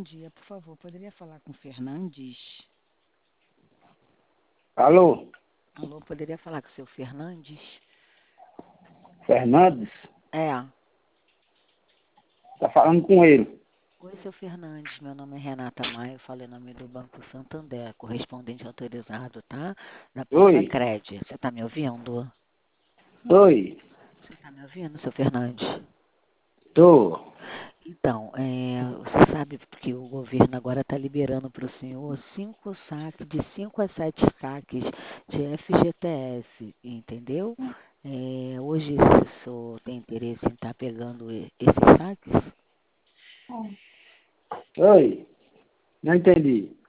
bom dia. Por favor, poderia falar com o Fernandes? Alô, Alô, poderia falar com o seu Fernandes? Fernandes? É. Tá falando com ele. Oi, seu Fernandes. Meu nome é Renata Maia. Eu falo em nome do Banco Santander, correspondente autorizado, tá? Da Oi, Portacred. Você está me ouvindo? oi, Você está me ouvindo, seu Fernandes? tô. Então, você sabe que o governo agora está liberando para o senhor 5 saques, de 5 a 7 saques de FGTS, entendeu? Hoje o senhor tem interesse em estar pegando esses saques? Oi, não entendi.